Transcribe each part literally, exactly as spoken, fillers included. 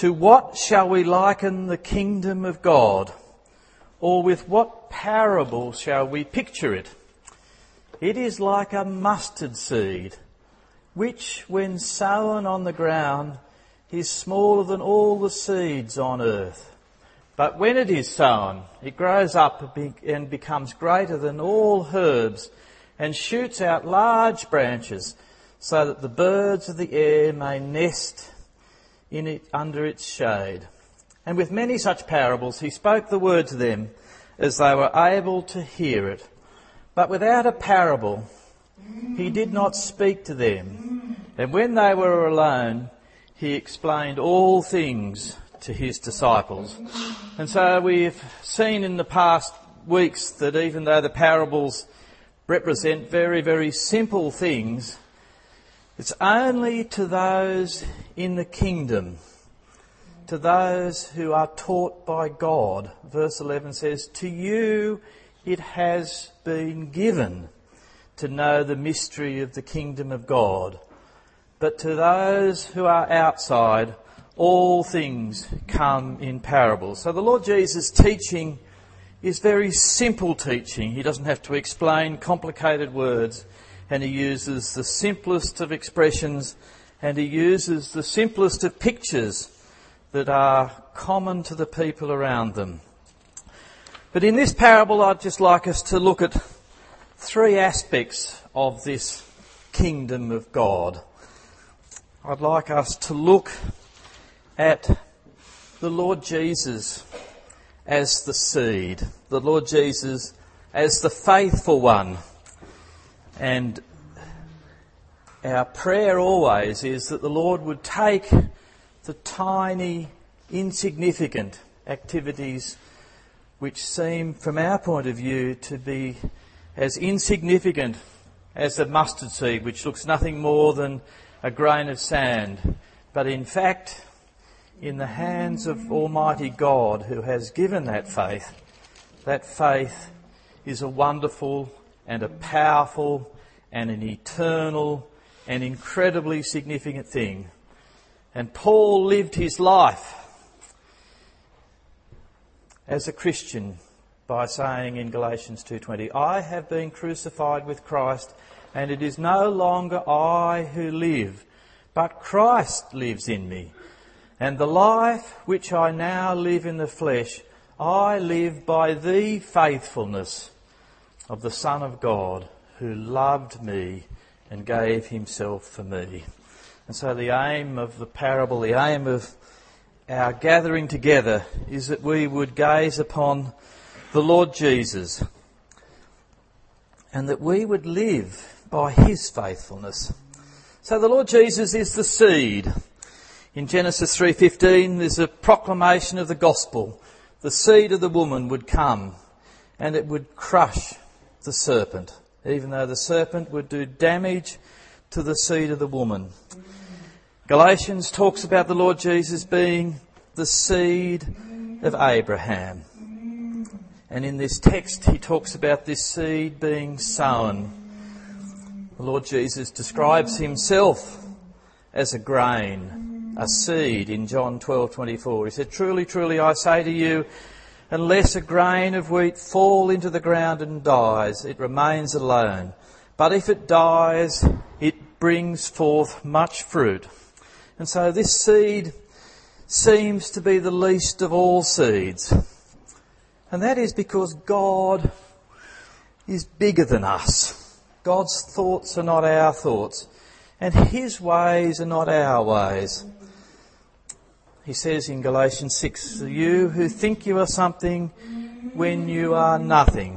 To what shall we liken the kingdom of God? Or with what parable shall we picture it? It is like a mustard seed, which, when sown on the ground, is smaller than all the seeds on earth. But when it is sown, it grows up and becomes greater than all herbs, and shoots out large branches, so that the birds of the air may nest in it under its shade. And with many such parables he spoke the word to them, as they were able to hear it. But without a parable he did not speak to them. And when they were alone, he explained all things to his disciples. And so we've seen in the past weeks that even though the parables represent very, very simple things, it's only to those in the kingdom, to those who are taught by God. Verse eleven says, "To you it has been given to know the mystery of the kingdom of God. But to those who are outside, all things come in parables." So the Lord Jesus' teaching is very simple teaching. He doesn't have to explain complicated words, and he uses the simplest of expressions, and he uses the simplest of pictures that are common to the people around them. But in this parable, I'd just like us to look at three aspects of this kingdom of God. I'd like us to look at the Lord Jesus as the seed, the Lord Jesus as the faithful one. And our prayer always is that the Lord would take the tiny, insignificant activities which seem, from our point of view, to be as insignificant as a mustard seed, which looks nothing more than a grain of sand. But in fact, in the hands of Almighty God, who has given that faith, that faith is a wonderful and a powerful and an eternal and incredibly significant thing. And Paul lived his life as a Christian by saying in Galatians two twenty, "I have been crucified with Christ, and it is no longer I who live, but Christ lives in me. And the life which I now live in the flesh, I live by the faithfulness of the Son of God, who loved me and gave himself for me." And so the aim of the parable, the aim of our gathering together, is that we would gaze upon the Lord Jesus and that we would live by his faithfulness. So the Lord Jesus is the seed. In Genesis three fifteen, there's a proclamation of the gospel. The seed of the woman would come and it would crush the serpent, even though the serpent would do damage to the seed of the woman. Galatians talks about the Lord Jesus being the seed of Abraham. And in this text he talks about this seed being sown. The Lord Jesus describes himself as a grain, a seed in John twelve twenty-four. He said, "Truly, truly, I say to you, unless a grain of wheat fall into the ground and dies, it remains alone. But if it dies, it brings forth much fruit." And so this seed seems to be the least of all seeds. And that is because God is bigger than us. God's thoughts are not our thoughts, and his ways are not our ways. He says in Galatians six, "You who think you are something when you are nothing."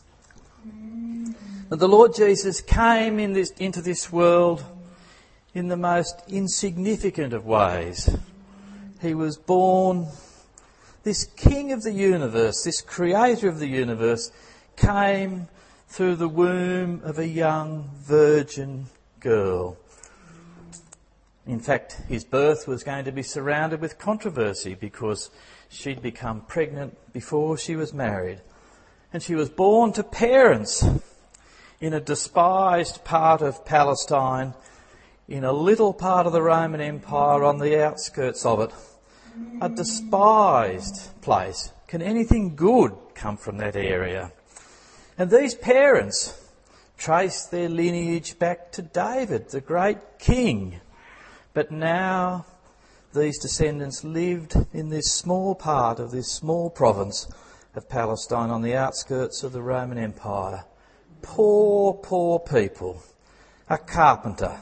And the Lord Jesus came in this, into this world in the most insignificant of ways. He was born, this King of the universe, this Creator of the universe, came through the womb of a young virgin girl. In fact, his birth was going to be surrounded with controversy because she'd become pregnant before she was married. And she was born to parents in a despised part of Palestine, in a little part of the Roman Empire on the outskirts of it. a despised place. Can anything good come from that area? And these parents trace their lineage back to David, the great king. But now these descendants lived in this small part of this small province of Palestine on the outskirts of the Roman Empire. Poor, poor people. A carpenter.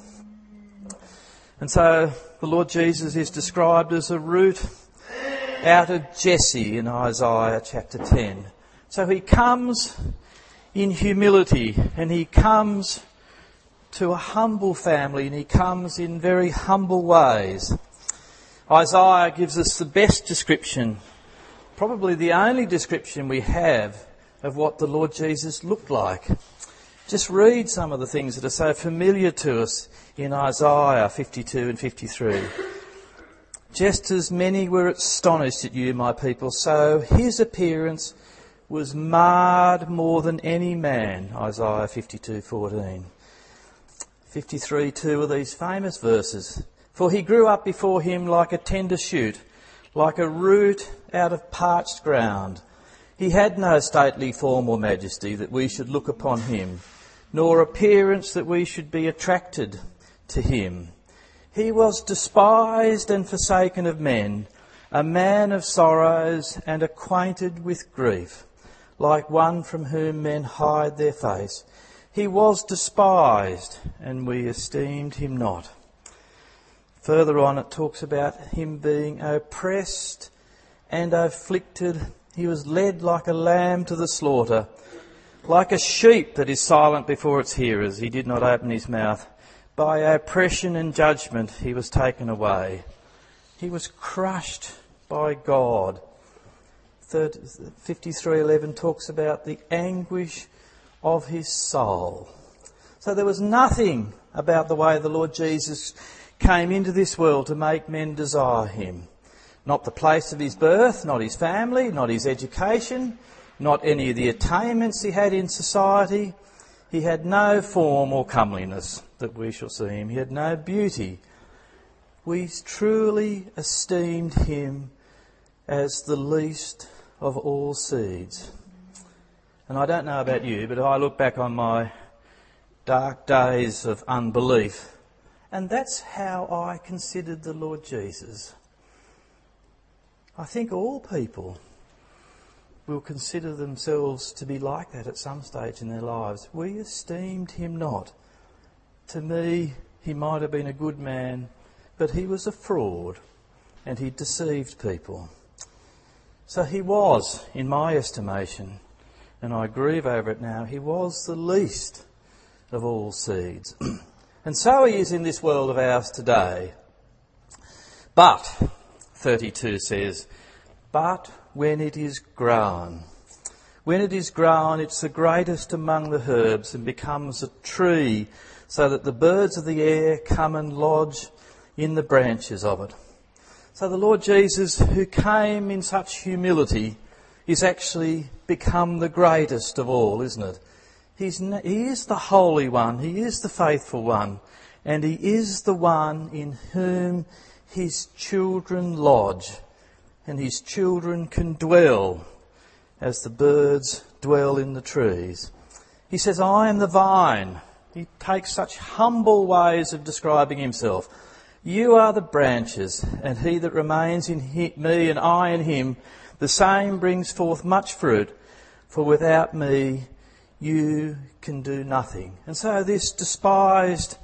And so the Lord Jesus is described as a root out of Jesse in Isaiah chapter ten. So he comes in humility, and he comes to a humble family, and he comes in very humble ways. Isaiah gives us the best description, probably the only description we have of what the Lord Jesus looked like. Just read some of the things that are so familiar to us in Isaiah fifty-two and fifty-three. Just as many were astonished at you, my people, so his appearance was marred more than any man, Isaiah fifty-two fourteen. fifty-three two of these famous verses. For he grew up before him like a tender shoot, like a root out of parched ground. He had no stately form or majesty that we should look upon him, nor appearance that we should be attracted to him. He was despised and forsaken of men, a man of sorrows and acquainted with grief, like one from whom men hide their face. He was despised, and we esteemed him not. Further on it talks about him being oppressed and afflicted. He was led like a lamb to the slaughter. Like a sheep that is silent before its hearers, he did not open his mouth. By oppression and judgment he was taken away. He was crushed by God. fifty-three eleven talks about the anguish of his soul. So there was nothing about the way the Lord Jesus came into this world to make men desire him. Not the place of his birth, not his family, not his education, not any of the attainments he had in society. He had no form or comeliness that we shall see him. He had no beauty. We truly esteemed him as the least of all seeds. And I don't know about you, but I look back on my dark days of unbelief, and that's how I considered the Lord Jesus. I think all people will consider themselves to be like that at some stage in their lives. We esteemed him not. To me, he might have been a good man, but he was a fraud, and he deceived people. So he was, in my estimation, and I grieve over it now, he was the least of all seeds. And so he is in this world of ours today. But, thirty-two says, but when it is grown, when it is grown, it's the greatest among the herbs and becomes a tree, so that the birds of the air come and lodge in the branches of it. So the Lord Jesus, who came in such humility, is actually become the greatest of all, isn't it? He's, he is the Holy One, he is the faithful one, and he is the one in whom his children lodge, and his children can dwell as the birds dwell in the trees. He says, I am the vine. He takes such humble ways of describing himself. You are the branches, and he that remains in he, me and I in him, the same brings forth much fruit, for without me you can do nothing. And so this despised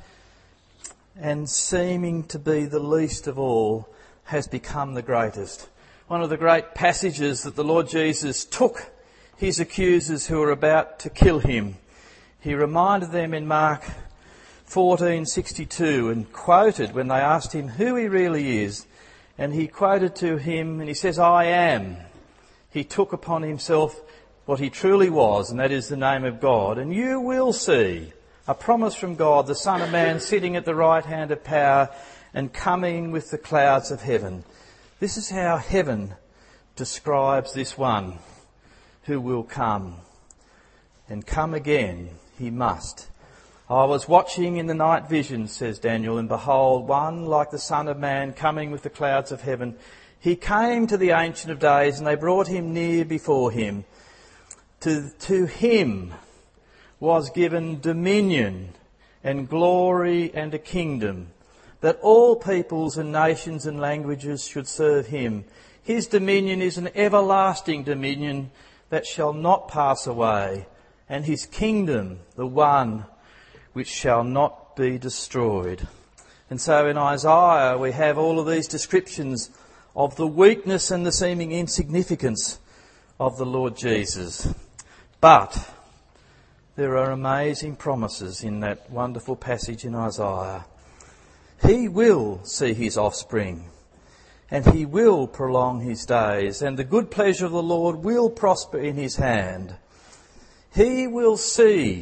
and seeming to be the least of all has become the greatest. One of the great passages that the Lord Jesus took his accusers who were about to kill him. He reminded them in Mark fourteen sixty-two and quoted when they asked him who he really is. And he quoted to him and he says, I am. He took upon himself what he truly was, and that is the name of God. And you will see a promise from God, the Son of Man sitting at the right hand of power and coming with the clouds of heaven. This is how heaven describes this one who will come. And come again he must. I was watching in the night vision, says Daniel, and behold, one like the Son of Man coming with the clouds of heaven. He came to the Ancient of Days and they brought him near before him. To, to him was given dominion and glory and a kingdom, that all peoples and nations and languages should serve him. His dominion is an everlasting dominion that shall not pass away, and his kingdom the one which shall not be destroyed. And so in Isaiah we have all of these descriptions of the weakness and the seeming insignificance of the Lord Jesus. But there are amazing promises in that wonderful passage in Isaiah. He will see his offspring, and he will prolong his days, and the good pleasure of the Lord will prosper in his hand. He will see,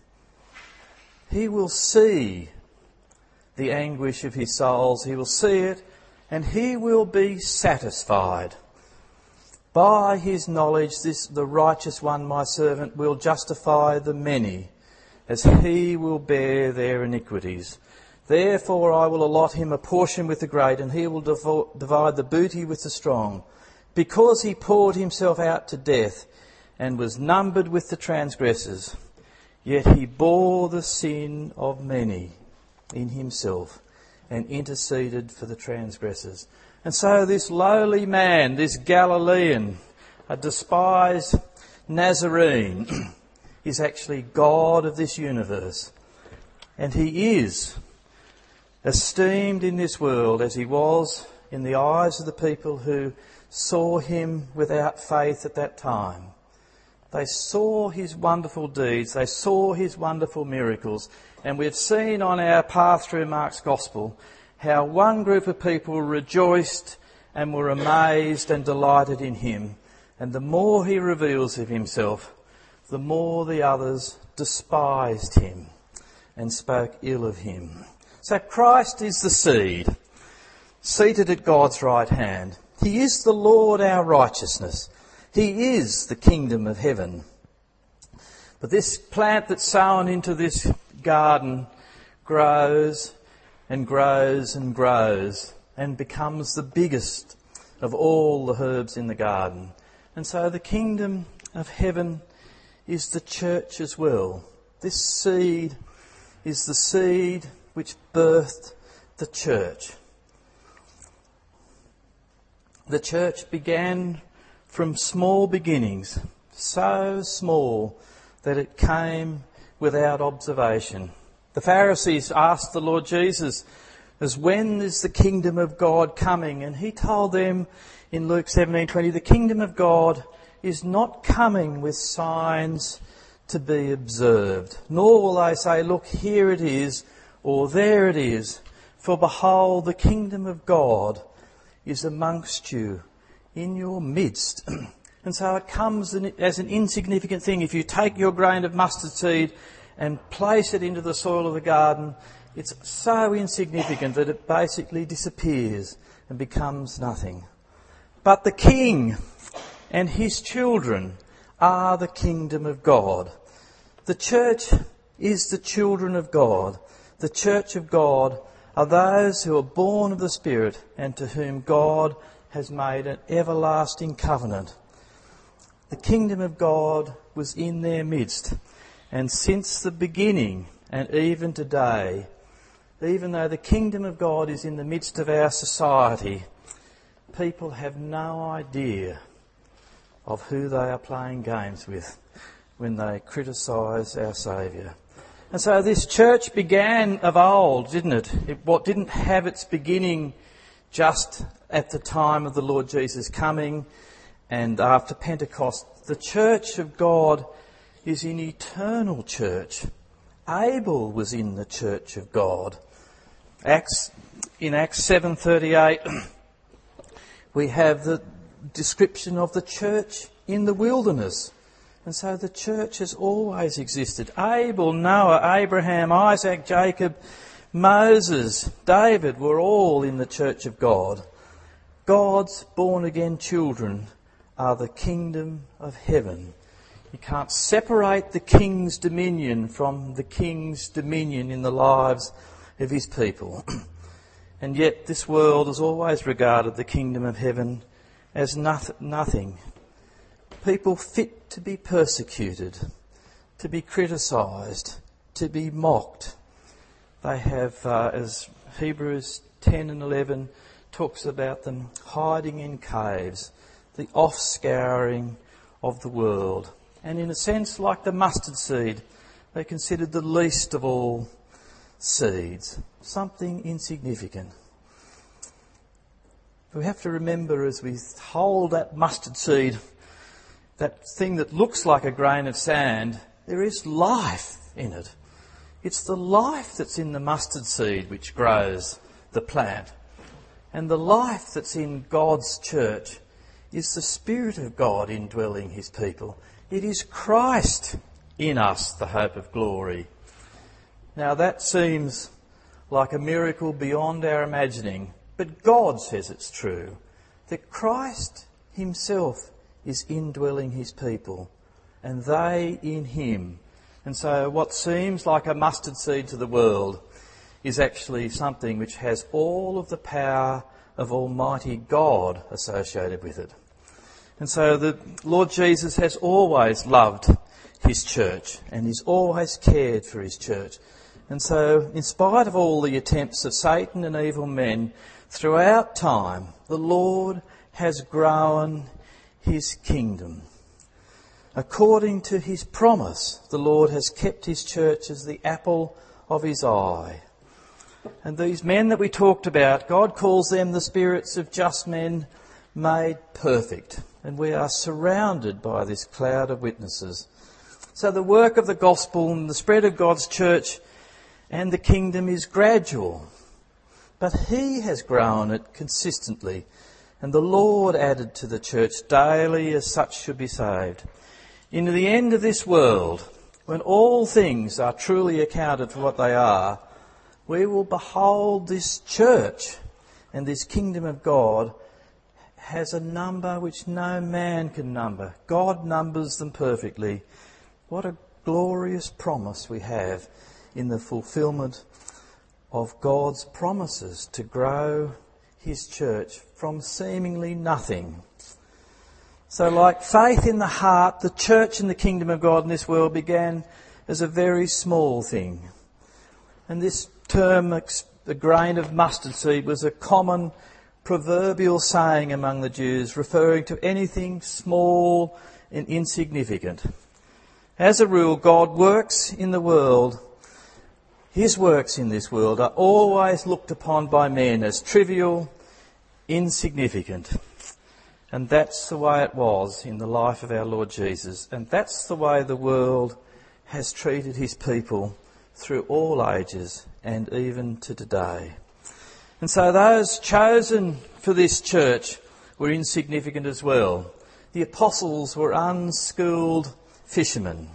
he will see the anguish of his souls. He will see it, and he will be satisfied. By his knowledge, this the righteous one, my servant, will justify the many, as he will bear their iniquities. Therefore I will allot him a portion with the great, and he will devo- divide the booty with the strong. Because he poured himself out to death, and was numbered with the transgressors, yet he bore the sin of many in himself, and interceded for the transgressors. And so this lowly man, this Galilean, a despised Nazarene, is actually God of this universe. And he is esteemed in this world as he was in the eyes of the people who saw him without faith at that time. They saw his wonderful deeds, they saw his wonderful miracles, and we've seen on our path through Mark's Gospel how one group of people rejoiced and were amazed and delighted in him. And the more he reveals of himself, the more the others despised him and spoke ill of him. So Christ is the seed, seated at God's right hand. He is the Lord our righteousness. He is the kingdom of heaven. But this plant that's sown into this garden grows and grows and grows and becomes the biggest of all the herbs in the garden. And so the kingdom of heaven is the church as well. This seed is the seed which birthed the church. The church began from small beginnings, so small that it came without observation. The Pharisees asked the Lord Jesus, as when is the kingdom of God coming? And he told them in Luke seventeen twenty, the kingdom of God is not coming with signs to be observed, nor will they say, look, here it is, or there it is. For behold, the kingdom of God is amongst you, in your midst. And so it comes as an insignificant thing. If you take your grain of mustard seed and place it into the soil of the garden, it's so insignificant that it basically disappears and becomes nothing. But the king and his children are the kingdom of God. The church is the children of God. The church of God are those who are born of the Spirit and to whom God has made an everlasting covenant. The kingdom of God was in their midst. And since the beginning and even today, even though the kingdom of God is in the midst of our society, people have no idea of who they are playing games with when they criticise our Saviour. And so this church began of old, didn't it? It what didn't have its beginning just at the time of the Lord Jesus coming and after Pentecost. The church of God is an eternal church. Abel was in the church of God. Acts, in Acts seven thirty-eight, we have the description of the church in the wilderness. And so the church has always existed. Abel, Noah, Abraham, Isaac, Jacob, Moses, David were all in the church of God. God's born-again children are the kingdom of heaven. You can't separate the king's dominion from the king's dominion in the lives of his people. And yet this world has always regarded the kingdom of heaven as noth- nothing. People fit to be persecuted, to be criticised, to be mocked. They have, uh, as Hebrews ten and eleven talks about them, hiding in caves, the offscouring of the world. And in a sense, like the mustard seed, they considered the least of all seeds, something insignificant. We have to remember as we hold that mustard seed, that thing that looks like a grain of sand, there is life in it. It's the life that's in the mustard seed which grows the plant. And the life that's in God's church is the Spirit of God indwelling his people. It is Christ in us, the hope of glory. Now that seems like a miracle beyond our imagining, but God says it's true, that Christ himself is indwelling his people, and they in him. And so what seems like a mustard seed to the world is actually something which has all of the power of Almighty God associated with it. And so the Lord Jesus has always loved his church, and he's always cared for his church. And so, in spite of all the attempts of Satan and evil men, throughout time, the Lord has grown his kingdom. According to his promise, the Lord has kept his church as the apple of his eye. And these men that we talked about, God calls them the spirits of just men made perfect. And we are surrounded by this cloud of witnesses. So the work of the gospel and the spread of God's church and the kingdom is gradual. But he has grown it consistently. And the Lord added to the church daily as such should be saved. In the end of this world, when all things are truly accounted for what they are, we will behold this church, and this kingdom of God has a number which no man can number. God numbers them perfectly. What a glorious promise we have in the fulfilment of God's promises to grow his church from seemingly nothing. So like faith in the heart, the church and the kingdom of God in this world began as a very small thing. And this term, the grain of mustard seed, was a common proverbial saying among the Jews, referring to anything small and insignificant. As a rule, God works in the world. His works in this world are always looked upon by men as trivial, insignificant. And that's the way it was in the life of our Lord Jesus. And that's the way the world has treated his people through all ages and even to today. And so those chosen for this church were insignificant as well. The apostles were unschooled fishermen.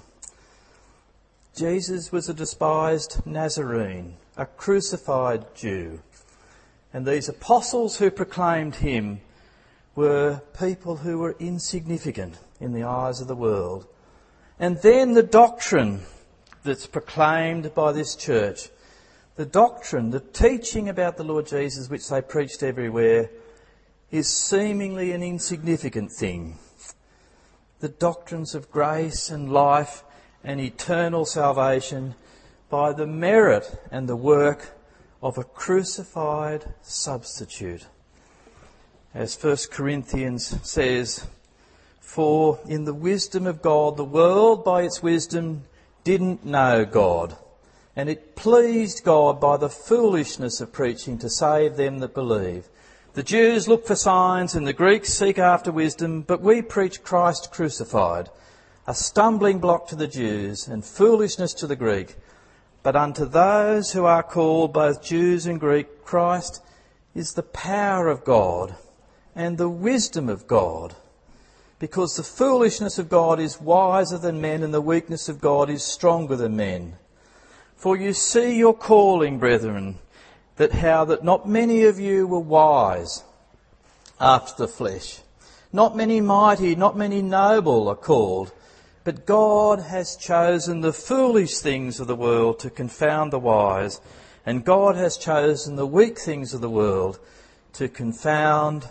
Jesus was a despised Nazarene, a crucified Jew. And these apostles who proclaimed him were people who were insignificant in the eyes of the world. And then the doctrine that's proclaimed by this church, the doctrine, the teaching about the Lord Jesus which they preached everywhere, is seemingly an insignificant thing. The doctrines of grace and life and eternal salvation by the merit and the work of a crucified substitute. As First Corinthians says, for in the wisdom of God, the world by its wisdom didn't know God, and it pleased God by the foolishness of preaching to save them that believe. The Jews look for signs and the Greeks seek after wisdom, but we preach Christ crucified, a stumbling block to the Jews and foolishness to the Greek. But unto those who are called, both Jews and Greek, Christ is the power of God and the wisdom of God, because the foolishness of God is wiser than men, and the weakness of God is stronger than men. For you see your calling, brethren, that how that not many of you were wise after the flesh. Not many mighty, not many noble are called, but God has chosen the foolish things of the world to confound the wise, And God has chosen the weak things of the world to confound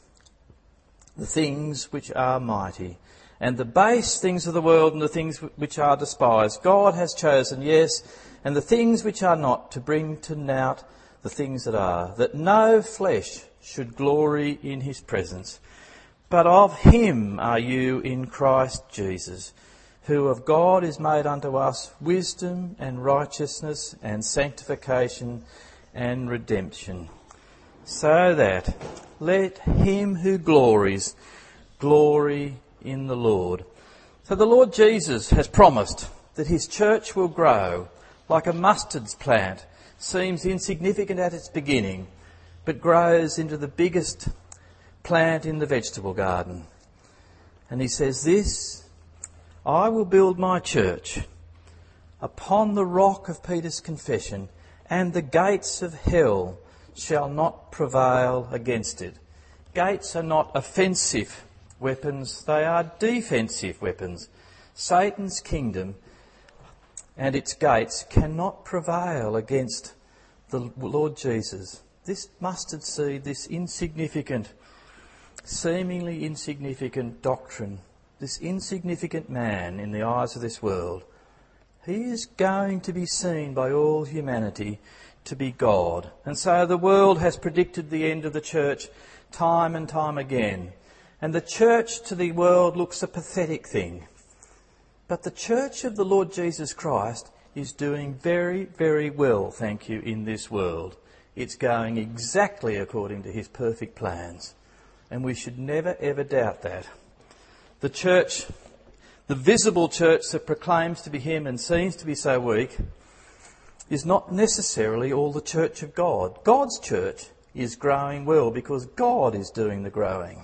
the things which are mighty, and the base things of the world and the things which are despised. God has chosen, yes, and the things which are not, to bring to naught the things that are, that no flesh should glory in his presence. But of him are you in Christ Jesus, who of God is made unto us wisdom and righteousness and sanctification and redemption. So that let him who glories glory in the Lord. So the Lord Jesus has promised that his church will grow like a mustard plant, seems insignificant at its beginning, but grows into the biggest plant in the vegetable garden. And he says this, I will build my church upon the rock of Peter's confession, and the gates of hell shall not prevail against it. Gates are not offensive weapons, they are defensive weapons. Satan's kingdom and its gates cannot prevail against the Lord Jesus. This mustard seed, this insignificant, seemingly insignificant doctrine, this insignificant man in the eyes of this world, he is going to be seen by all humanity to be God. And so the world has predicted the end of the church time and time again. And the church to the world looks a pathetic thing. But the church of the Lord Jesus Christ is doing very, very well, thank you, in this world. It's going exactly according to his perfect plans. And we should never, ever doubt that. The church, the visible church that proclaims to be him and seems to be so weak, is not necessarily all the church of God. God's church is growing well because God is doing the growing.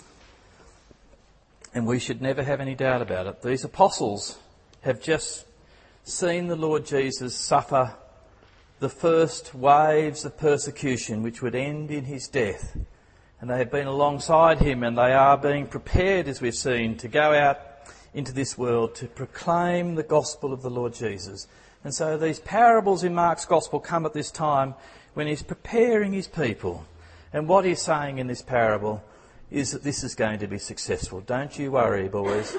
And we should never have any doubt about it. These apostles have just seen the Lord Jesus suffer the first waves of persecution which would end in his death. And they have been alongside him, and they are being prepared, as we've seen, to go out into this world to proclaim the gospel of the Lord Jesus. And so these parables in Mark's gospel come at this time when he's preparing his people. And what he's saying in this parable is that this is going to be successful. Don't you worry, boys.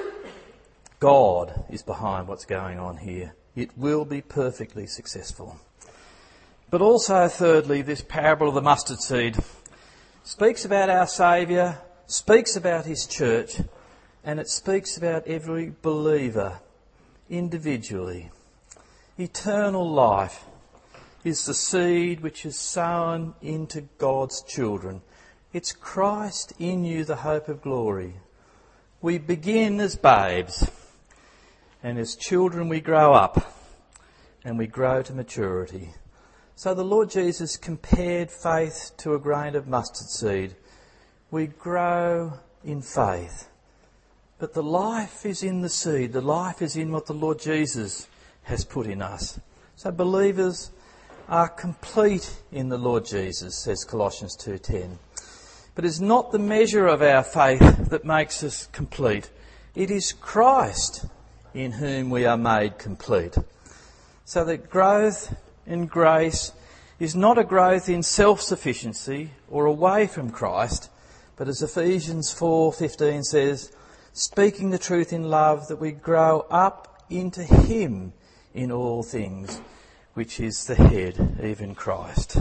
God is behind what's going on here. It will be perfectly successful. But also, thirdly, this parable of the mustard seed speaks about our Saviour, speaks about his church, and it speaks about every believer individually. Eternal life is the seed which is sown into God's children. It's Christ in you, the hope of glory. We begin as babes, and as children we grow up, and we grow to maturity. So the Lord Jesus compared faith to a grain of mustard seed. We grow in faith. But the life is in the seed. The life is in what the Lord Jesus has put in us. So believers are complete in the Lord Jesus, says Colossians two ten. But it's not the measure of our faith that makes us complete. It is Christ in whom we are made complete. So that growth in grace is not a growth in self-sufficiency or away from Christ, but as Ephesians four fifteen says, speaking the truth in love, that we grow up into him in all things, which is the head, even Christ.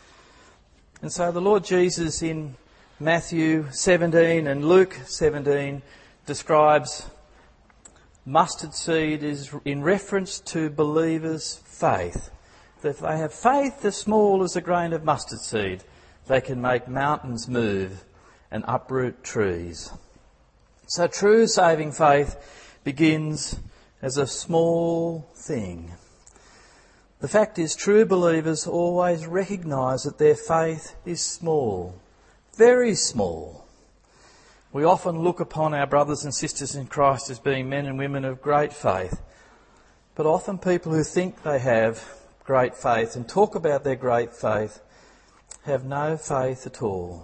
And so the Lord Jesus in Matthew seventeen and Luke seventeen describes mustard seed is in reference to believers' faith. That if they have faith as small as a grain of mustard seed, they can make mountains move and uproot trees. So true saving faith begins as a small thing. The fact is, true believers always recognise that their faith is small, very small. We often look upon our brothers and sisters in Christ as being men and women of great faith, but often people who think they have great faith and talk about their great faith have no faith at all.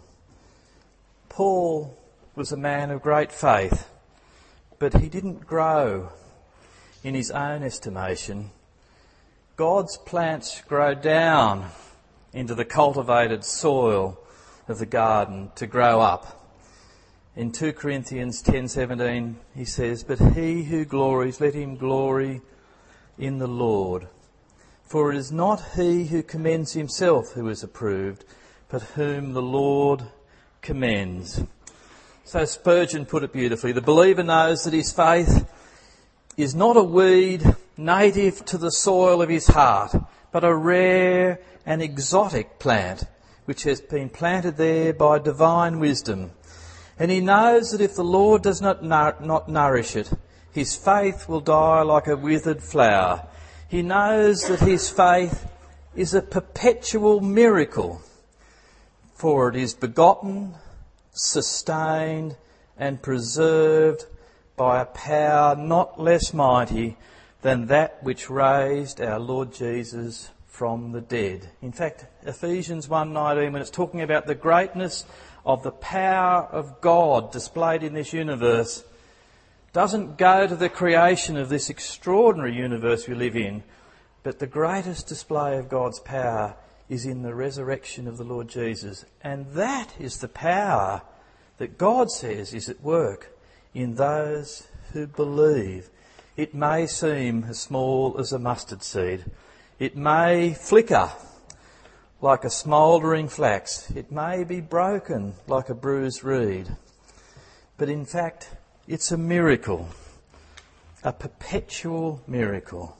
Paul was a man of great faith, but he didn't grow in his own estimation. God's plants grow down into the cultivated soil of the garden to grow up. In two Corinthians ten seventeen he says, "But he who glories, let him glory in the Lord. For it is not he who commends himself who is approved, but whom the Lord commends." So Spurgeon put it beautifully. The believer knows that his faith is not a weed native to the soil of his heart, but a rare and exotic plant which has been planted there by divine wisdom. And he knows that if the Lord does not, nour- not nourish it, his faith will die like a withered flower. He knows that his faith is a perpetual miracle, for it is begotten, sustained and preserved by a power not less mighty than that which raised our Lord Jesus from the dead. In fact, Ephesians one nineteen, when it's talking about the greatness of the power of God displayed in this universe, doesn't go to the creation of this extraordinary universe we live in, but the greatest display of God's power is in the resurrection of the Lord Jesus. And that is the power that God says is at work in those who believe. It may seem as small as a mustard seed. It may flicker like a smouldering flax. It may be broken like a bruised reed. But in fact, it's a miracle, a perpetual miracle.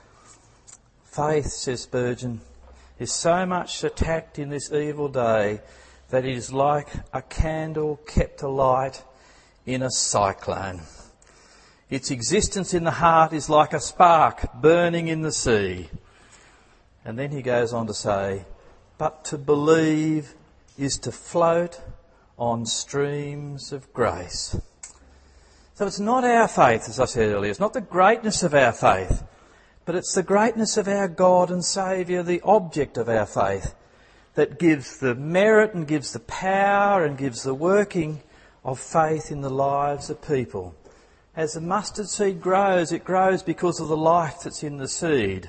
Faith, says Spurgeon, is so much attacked in this evil day that it is like a candle kept alight in a cyclone. Its existence in the heart is like a spark burning in the sea. And then he goes on to say, but to believe is to float on streams of grace. So it's not our faith, as I said earlier, it's not the greatness of our faith, but it's the greatness of our God and Saviour, the object of our faith, that gives the merit and gives the power and gives the working of faith in the lives of people. As the mustard seed grows, it grows because of the life that's in the seed.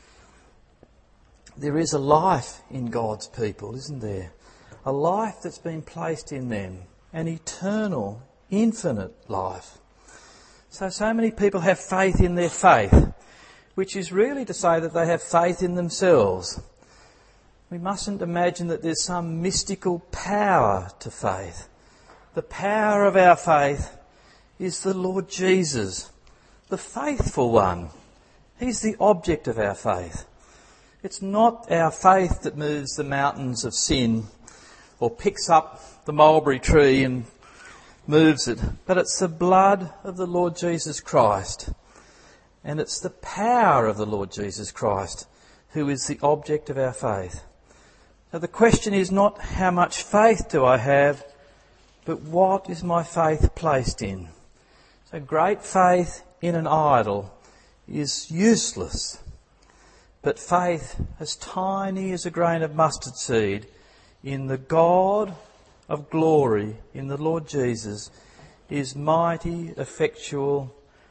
There is a life in God's people, isn't there? A life that's been placed in them, an eternal, infinite life. So, so many people have faith in their faith, which is really to say that they have faith in themselves. We mustn't imagine that there's some mystical power to faith. The power of our faith is the Lord Jesus, the faithful one. He's the object of our faith. It's not our faith that moves the mountains of sin or picks up the mulberry tree and moves it, but it's the blood of the Lord Jesus Christ, and it's the power of the Lord Jesus Christ who is the object of our faith. So the question is not how much faith do I have, but what is my faith placed in? So great faith in an idol is useless, but faith as tiny as a grain of mustard seed in the God of glory, in the Lord Jesus, is mighty, effectual,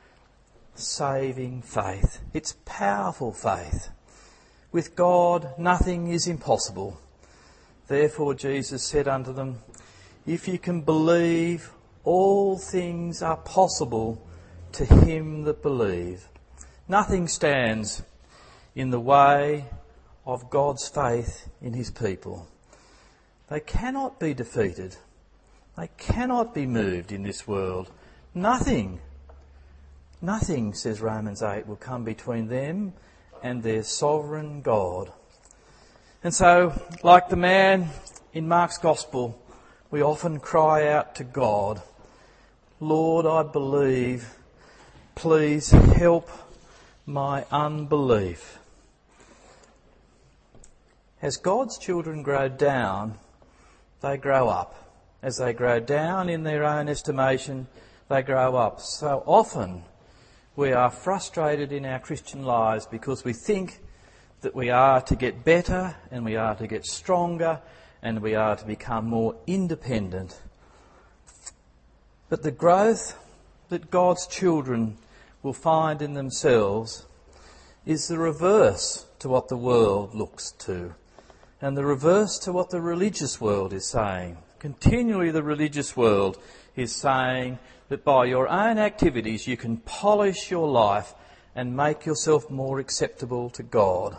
saving faith. It's powerful faith. With God, nothing is impossible. Therefore, Jesus said unto them, if you can believe, all things are possible to him that believe. Nothing stands in the way of God's faith in his people. They cannot be defeated. They cannot be moved in this world. Nothing, nothing, says Romans eight, will come between them and their sovereign God. And so, like the man in Mark's Gospel, we often cry out to God, Lord, I believe, please help my unbelief. As God's children grow down, they grow up. As they grow down in their own estimation, they grow up. So often we are frustrated in our Christian lives because we think that we are to get better and we are to get stronger and we are to become more independent. But the growth that God's children will find in themselves is the reverse to what the world looks to, and the reverse to what the religious world is saying. Continually the religious world is saying that by your own activities you can polish your life and make yourself more acceptable to God.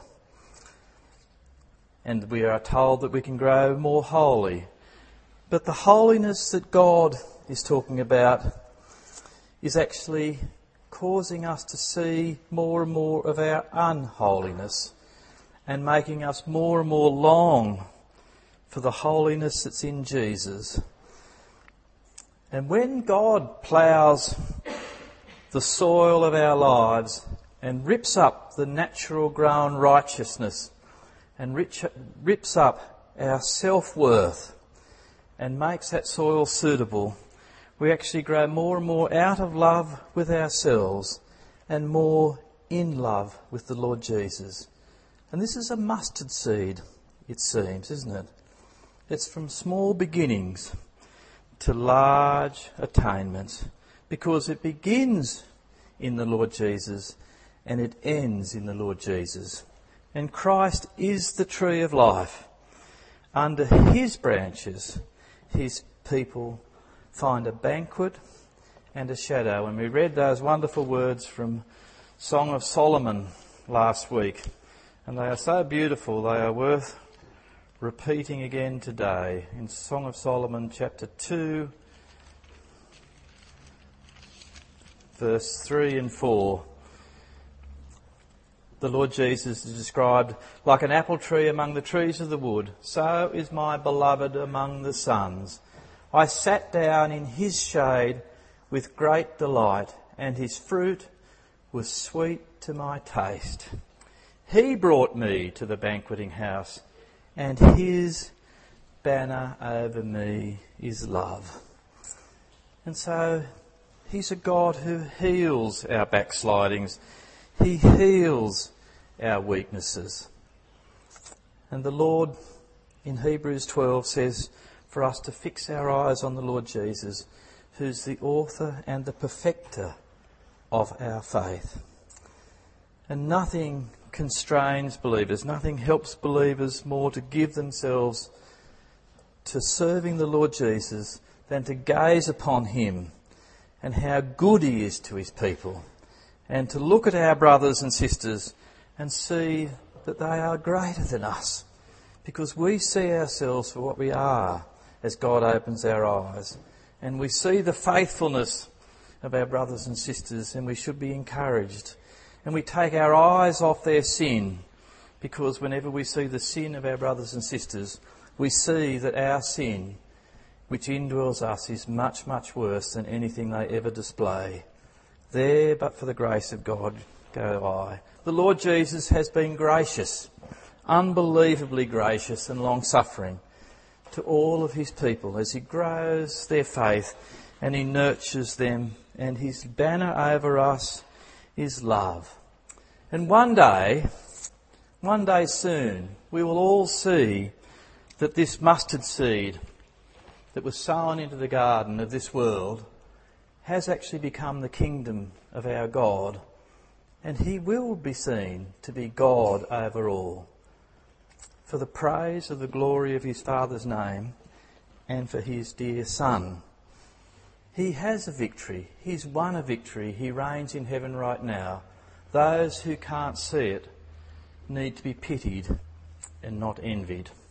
And we are told that we can grow more holy. But the holiness that God is talking about is actually causing us to see more and more of our unholiness and making us more and more long for the holiness that's in Jesus. And when God ploughs the soil of our lives and rips up the natural grown righteousness and rich, rips up our self-worth and makes that soil suitable, we actually grow more and more out of love with ourselves and more in love with the Lord Jesus. And this is a mustard seed, it seems, isn't it? It's from small beginnings to large attainments, because it begins in the Lord Jesus and it ends in the Lord Jesus. And Christ is the tree of life. Under his branches, his people find a banquet and a shadow. And we read those wonderful words from Song of Solomon last week. And they are so beautiful, they are worth repeating again today. In Song of Solomon chapter two, verse three and four, the Lord Jesus is described like an apple tree among the trees of the wood. So is my beloved among the sons. I sat down in his shade with great delight, and his fruit was sweet to my taste. He brought me to the banqueting house, and his banner over me is love. And so he's a God who heals our backslidings. He heals our weaknesses. And the Lord in Hebrews twelve says for us to fix our eyes on the Lord Jesus, who's the author and the perfecter of our faith. And nothing constrains believers, nothing helps believers more to give themselves to serving the Lord Jesus than to gaze upon him and how good he is to his people, and to look at our brothers and sisters and see that they are greater than us, because we see ourselves for what we are as God opens our eyes, and we see the faithfulness of our brothers and sisters, and we should be encouraged. And we take our eyes off their sin, because whenever we see the sin of our brothers and sisters, we see that our sin, which indwells us, is much, much worse than anything they ever display. There, but for the grace of God, go I. The Lord Jesus has been gracious, unbelievably gracious and long-suffering to all of his people as he grows their faith and he nurtures them, and his banner over us is love. And one day, one day soon, we will all see that this mustard seed that was sown into the garden of this world has actually become the kingdom of our God, and he will be seen to be God over all, for the praise of the glory of his Father's name and for his dear Son. He has a victory. He's won a victory. He reigns in heaven right now. Those who can't see it need to be pitied and not envied.